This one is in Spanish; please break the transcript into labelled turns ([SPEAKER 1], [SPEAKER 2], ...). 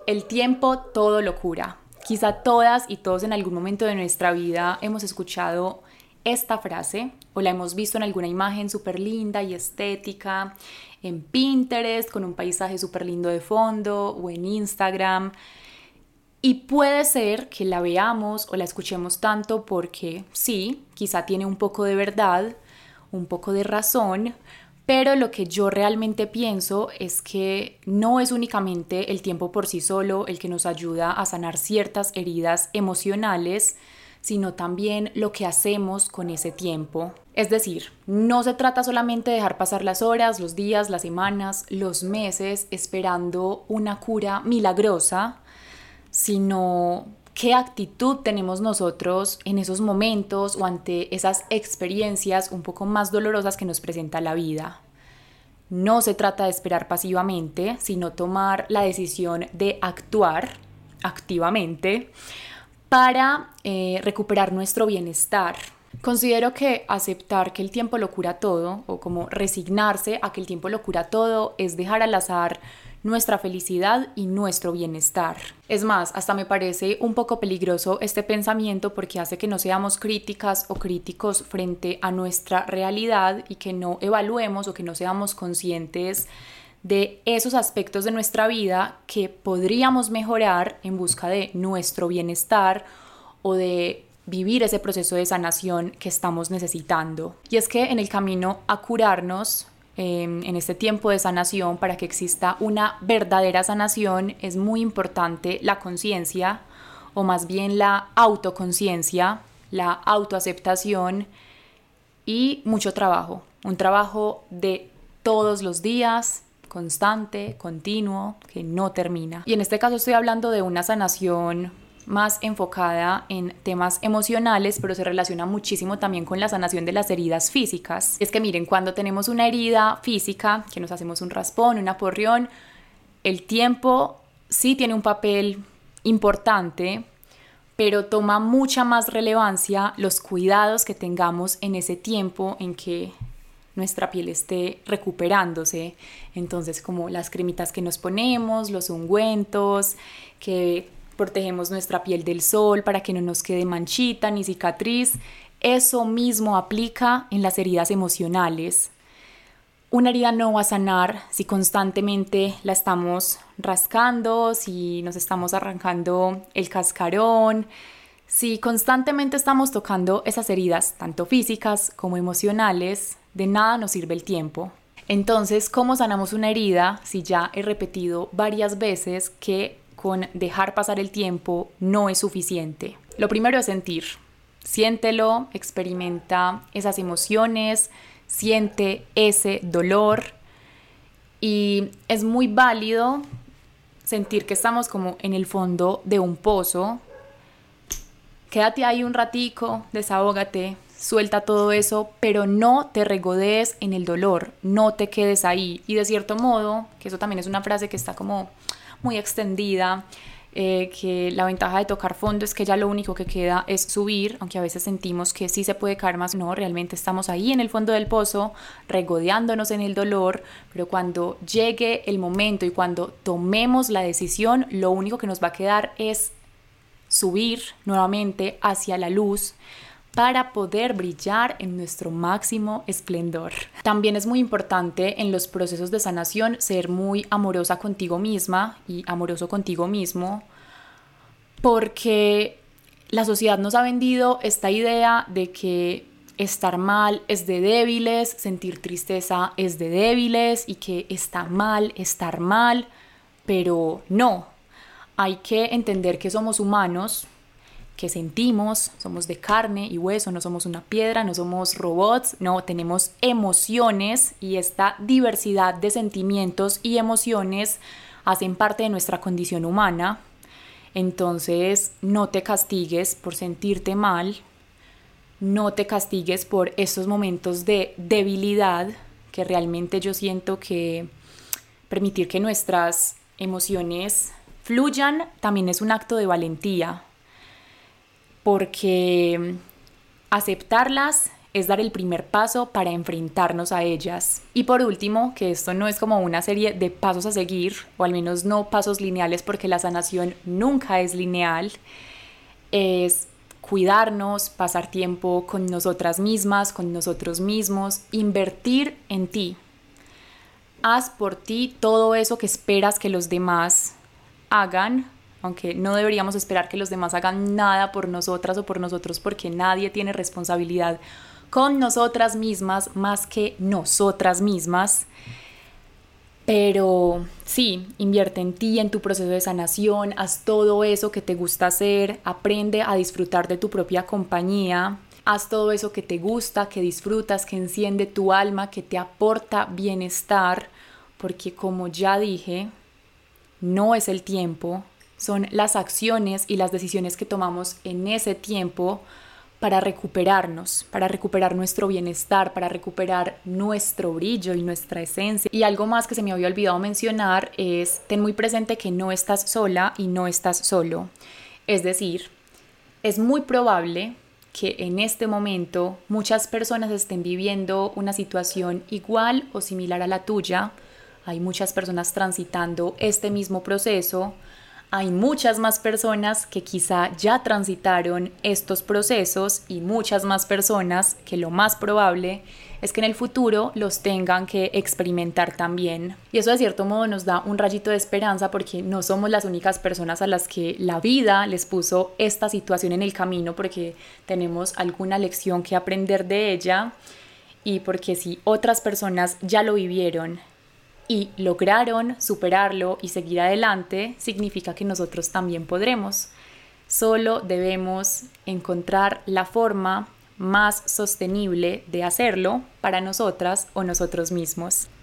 [SPEAKER 1] El tiempo todo lo cura. Quizá todas y todos en algún momento de nuestra vida hemos escuchado esta frase o la hemos visto en alguna imagen súper linda y estética, en Pinterest con un paisaje súper lindo de fondo o en Instagram. Y puede ser que la veamos o la escuchemos tanto porque sí, quizá tiene un poco de verdad, un poco de razón, pero lo que yo realmente pienso es que no es únicamente el tiempo por sí solo el que nos ayuda a sanar ciertas heridas emocionales, sino también lo que hacemos con ese tiempo. Es decir, no se trata solamente de dejar pasar las horas, los días, las semanas, los meses esperando una cura milagrosa, sino qué actitud tenemos nosotros en esos momentos o ante esas experiencias un poco más dolorosas que nos presenta la vida. No se trata de esperar pasivamente, sino tomar la decisión de actuar activamente para recuperar nuestro bienestar. Considero que aceptar que el tiempo lo cura todo, o como resignarse a que el tiempo lo cura todo, es dejar al azar nuestra felicidad y nuestro bienestar. Es más, hasta me parece un poco peligroso este pensamiento porque hace que no seamos críticas o críticos frente a nuestra realidad y que no evaluemos o que no seamos conscientes de esos aspectos de nuestra vida que podríamos mejorar en busca de nuestro bienestar o de vivir ese proceso de sanación que estamos necesitando. Y es que en el camino a curarnos, en este tiempo de sanación, para que exista una verdadera sanación, es muy importante la conciencia, o más bien la autoconciencia, la autoaceptación y mucho trabajo. Un trabajo de todos los días, constante, continuo, que no termina. Y en este caso estoy hablando de una sanación más enfocada en temas emocionales, pero se relaciona muchísimo también con la sanación de las heridas físicas. Es que miren, cuando tenemos una herida física, que nos hacemos un raspón, un aporreón, el tiempo sí tiene un papel importante, pero toma mucha más relevancia los cuidados que tengamos en ese tiempo en que nuestra piel esté recuperándose. Entonces, como las cremitas que nos ponemos, los ungüentos, que protegemos nuestra piel del sol para que no nos quede manchita ni cicatriz. Eso mismo aplica en las heridas emocionales. Una herida no va a sanar si constantemente la estamos rascando, si nos estamos arrancando el cascarón, si constantemente estamos tocando esas heridas, tanto físicas como emocionales. De nada nos sirve el tiempo. Entonces, ¿cómo sanamos una herida si ya he repetido varias veces que con dejar pasar el tiempo no es suficiente? Lo primero es sentir. Siéntelo, experimenta esas emociones, siente ese dolor y es muy válido sentir que estamos como en el fondo de un pozo. Quédate ahí un ratico, desahógate, suelta todo eso, pero no te regodees en el dolor, no te quedes ahí. Y de cierto modo, que eso también es una frase que está como muy extendida, que la ventaja de tocar fondo es que ya lo único que queda es subir, aunque a veces sentimos que sí se puede caer más, no, realmente estamos ahí en el fondo del pozo, regodeándonos en el dolor, pero cuando llegue el momento y cuando tomemos la decisión, lo único que nos va a quedar es subir nuevamente hacia la luz para poder brillar en nuestro máximo esplendor. También es muy importante en los procesos de sanación ser muy amorosa contigo misma y amoroso contigo mismo, porque la sociedad nos ha vendido esta idea de que estar mal es de débiles, sentir tristeza es de débiles y que está mal estar mal, pero no. Hay que entender que somos humanos, que sentimos, somos de carne y hueso, no somos una piedra, no somos robots, no, tenemos emociones y esta diversidad de sentimientos y emociones hacen parte de nuestra condición humana. Entonces, no te castigues por sentirte mal, no te castigues por estos momentos de debilidad, que realmente yo siento que permitir que nuestras emociones fluyan también es un acto de valentía, porque aceptarlas es dar el primer paso para enfrentarnos a ellas. Y por último, que esto no es como una serie de pasos a seguir, o al menos no pasos lineales, porque la sanación nunca es lineal, es cuidarnos, pasar tiempo con nosotras mismas, con nosotros mismos, invertir en ti. Haz por ti todo eso que esperas que los demás hagan, aunque no deberíamos esperar que los demás hagan nada por nosotras o por nosotros, porque nadie tiene responsabilidad con nosotras mismas más que nosotras mismas. Pero sí, invierte en ti, en tu proceso de sanación, haz todo eso que te gusta hacer, aprende a disfrutar de tu propia compañía, haz todo eso que te gusta, que disfrutas, que enciende tu alma, que te aporta bienestar, porque como ya dije, no es el tiempo, son las acciones y las decisiones que tomamos en ese tiempo para recuperarnos, para recuperar nuestro bienestar, para recuperar nuestro brillo y nuestra esencia. Y algo más que se me había olvidado mencionar es, ten muy presente que no estás sola y no estás solo. Es decir, es muy probable que en este momento muchas personas estén viviendo una situación igual o similar a la tuya. Hay muchas personas transitando este mismo proceso. Hay muchas más personas que quizá ya transitaron estos procesos y muchas más personas que lo más probable es que en el futuro los tengan que experimentar también. Y eso de cierto modo nos da un rayito de esperanza porque no somos las únicas personas a las que la vida les puso esta situación en el camino, porque tenemos alguna lección que aprender de ella y porque si otras personas ya lo vivieron y lograron superarlo y seguir adelante, significa que nosotros también podremos. Solo debemos encontrar la forma más sostenible de hacerlo para nosotras o nosotros mismos.